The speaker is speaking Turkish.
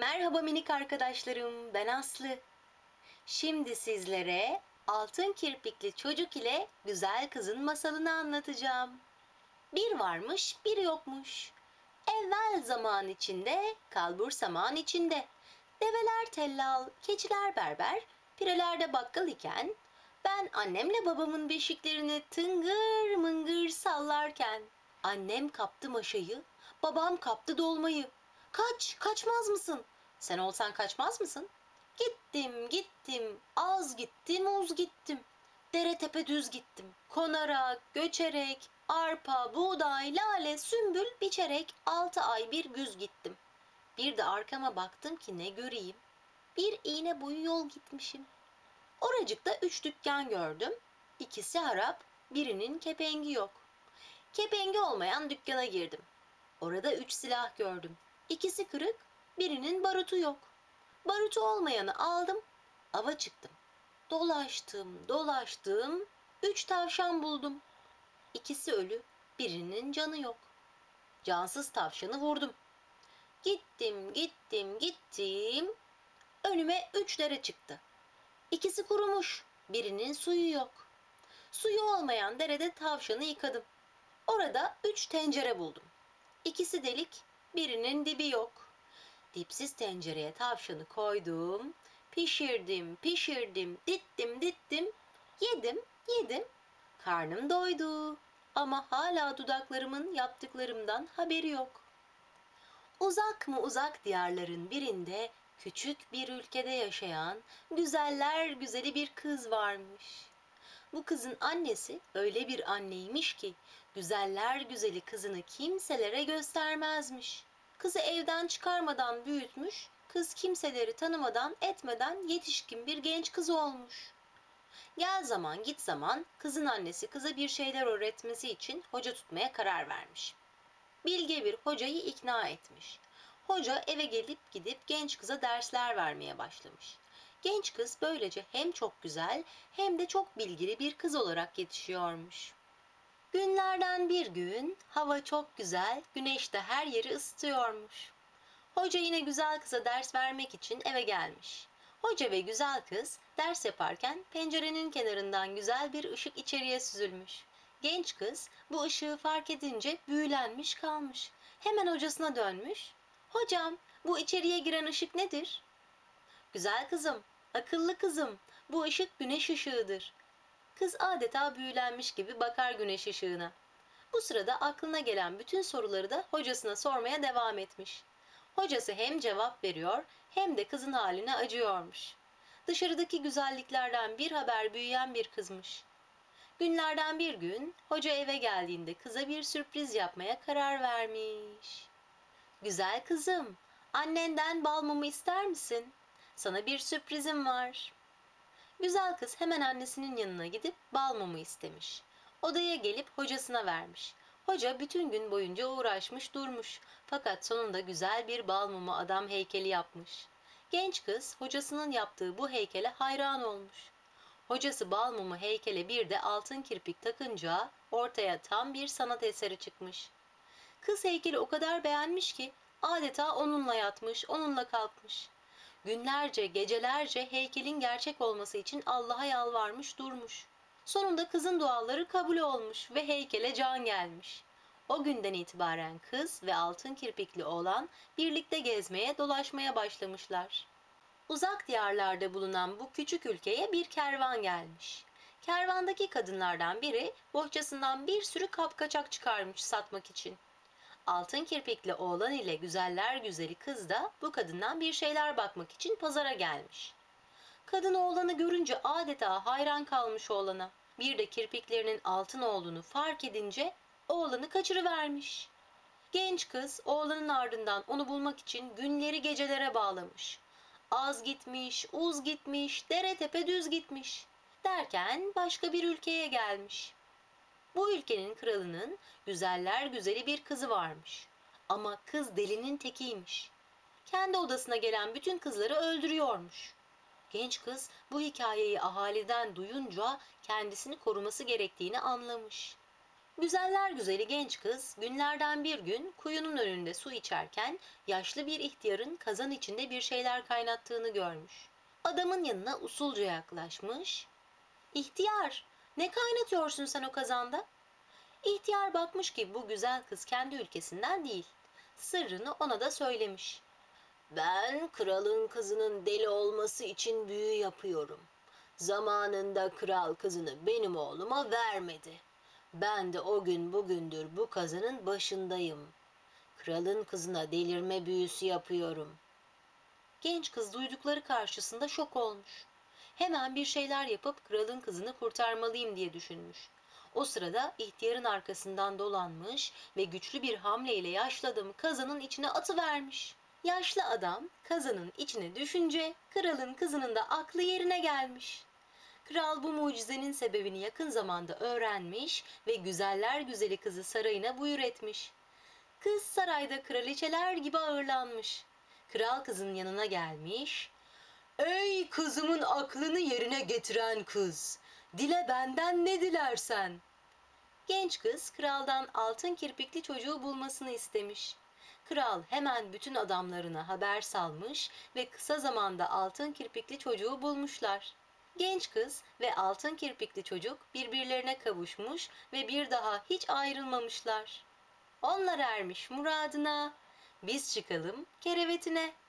Merhaba minik arkadaşlarım, ben Aslı. Şimdi sizlere altın kirpikli çocuk ile güzel kızın masalını anlatacağım. Bir varmış, bir yokmuş. Evvel zaman içinde, kalbur saman içinde. Develer tellal, keçiler berber, pireler de bakkal iken, ben annemle babamın beşiklerini tıngır mıngır sallarken, annem kaptı maşayı, babam kaptı dolmayı. Kaç, kaçmaz mısın? Sen olsan kaçmaz mısın? Gittim, gittim, az gittim, uz gittim. Dere tepe düz gittim. Konarak, göçerek, arpa, buğday, lale, sümbül biçerek 6 ay bir güz gittim. Bir de arkama baktım ki ne göreyim. Bir iğne boyu yol gitmişim. Oracıkta 3 dükkan gördüm. İkisi harap, birinin kepengi yok. Kepengi olmayan dükkana girdim. Orada 3 silah gördüm. İkisi kırık, birinin barutu yok. Barutu olmayanı aldım, ava çıktım. Dolaştım, dolaştım, 3 tavşan buldum. İkisi ölü, birinin canı yok. Cansız tavşanı vurdum. Gittim, gittim, gittim. Önüme 3 dere çıktı. İkisi kurumuş, birinin suyu yok. Suyu olmayan derede tavşanı yıkadım. Orada 3 tencere buldum. İkisi delik, birinin dibi yok. Dipsiz tencereye tavşanı koydum. Pişirdim, pişirdim, dittim, dittim. Yedim, yedim. Karnım doydu. Ama hala dudaklarımın yaptıklarımdan haberi yok. Uzak mı uzak diyarların birinde küçük bir ülkede yaşayan güzeller güzeli bir kız varmış. Bu kızın annesi öyle bir anneymiş ki güzeller güzeli kızını kimselere göstermezmiş. Kızı evden çıkarmadan büyütmüş, kız kimseleri tanımadan etmeden yetişkin bir genç kız olmuş. Gel zaman git zaman kızın annesi kıza bir şeyler öğretmesi için hoca tutmaya karar vermiş. Bilge bir hocayı ikna etmiş. Hoca eve gelip gidip genç kıza dersler vermeye başlamış. Genç kız böylece hem çok güzel hem de çok bilgili bir kız olarak yetişiyormuş. Günlerden bir gün hava çok güzel, güneş de her yeri ısıtıyormuş. Hoca yine güzel kıza ders vermek için eve gelmiş. Hoca ve güzel kız ders yaparken pencerenin kenarından güzel bir ışık içeriye süzülmüş. Genç kız bu ışığı fark edince büyülenmiş kalmış. Hemen hocasına dönmüş. Hocam, bu içeriye giren ışık nedir? Güzel kızım, akıllı kızım, bu ışık güneş ışığıdır. Kız adeta büyülenmiş gibi bakar güneş ışığına. Bu sırada aklına gelen bütün soruları da hocasına sormaya devam etmiş. Hocası hem cevap veriyor hem de kızın haline acıyormuş. Dışarıdaki güzelliklerden bir haber büyüyen bir kızmış. Günlerden bir gün hoca eve geldiğinde kıza bir sürpriz yapmaya karar vermiş. Güzel kızım, annenden bal mumu ister misin? Sana bir sürprizim var. Güzel kız hemen annesinin yanına gidip bal mumu istemiş. Odaya gelip hocasına vermiş. Hoca bütün gün boyunca uğraşmış durmuş. Fakat sonunda güzel bir bal mumu adam heykeli yapmış. Genç kız hocasının yaptığı bu heykele hayran olmuş. Hocası bal mumu heykele bir de altın kirpik takınca ortaya tam bir sanat eseri çıkmış. Kız heykeli o kadar beğenmiş ki adeta onunla yatmış, onunla kalkmış. Günlerce, gecelerce heykelin gerçek olması için Allah'a yalvarmış durmuş. Sonunda kızın duaları kabul olmuş ve heykele can gelmiş. O günden itibaren kız ve altın kirpikli oğlan birlikte gezmeye, dolaşmaya başlamışlar. Uzak diyarlarda bulunan bu küçük ülkeye bir kervan gelmiş. Kervandaki kadınlardan biri bohçasından bir sürü kapkaçak çıkarmış satmak için. Altın kirpikli oğlan ile güzeller güzeli kız da bu kadından bir şeyler bakmak için pazara gelmiş. Kadın oğlanı görünce adeta hayran kalmış oğlana. Bir de kirpiklerinin altın olduğunu fark edince oğlanı kaçırıvermiş. Genç kız oğlanın ardından onu bulmak için günleri gecelere bağlamış. Az gitmiş, uz gitmiş, dere tepe düz gitmiş. Derken başka bir ülkeye gelmiş. Bu ülkenin kralının güzeller güzeli bir kızı varmış. Ama kız delinin tekiymiş. Kendi odasına gelen bütün kızları öldürüyormuş. Genç kız bu hikayeyi ahaliden duyunca kendisini koruması gerektiğini anlamış. Güzeller güzeli genç kız günlerden bir gün kuyunun önünde su içerken yaşlı bir ihtiyarın kazan içinde bir şeyler kaynattığını görmüş. Adamın yanına usulca yaklaşmış. "İhtiyar, ne kaynatıyorsun sen o kazanda?" İhtiyar bakmış ki bu güzel kız kendi ülkesinden değil. Sırrını ona da söylemiş. "Ben kralın kızının deli olması için büyü yapıyorum. Zamanında kral kızını benim oğluma vermedi. Ben de o gün bugündür bu kazanın başındayım. Kralın kızına delirme büyüsü yapıyorum." Genç kız duydukları karşısında şok olmuş. Hemen bir şeyler yapıp kralın kızını kurtarmalıyım diye düşünmüş. O sırada ihtiyarın arkasından dolanmış ve güçlü bir hamleyle yaşlı adamı kazanın içine atıvermiş. Yaşlı adam kazanın içine düşünce kralın kızının da aklı yerine gelmiş. Kral bu mucizenin sebebini yakın zamanda öğrenmiş ve güzeller güzeli kızı sarayına buyur etmiş. Kız sarayda kraliçeler gibi ağırlanmış. Kral kızın yanına gelmiş. "Ey kızımın aklını yerine getiren kız, dile benden ne dilersen." Genç kız kraldan altın kirpikli çocuğu bulmasını istemiş. Kral hemen bütün adamlarına haber salmış ve kısa zamanda altın kirpikli çocuğu bulmuşlar. Genç kız ve altın kirpikli çocuk birbirlerine kavuşmuş ve bir daha hiç ayrılmamışlar. Onlar ermiş muradına, biz çıkalım kerevetine.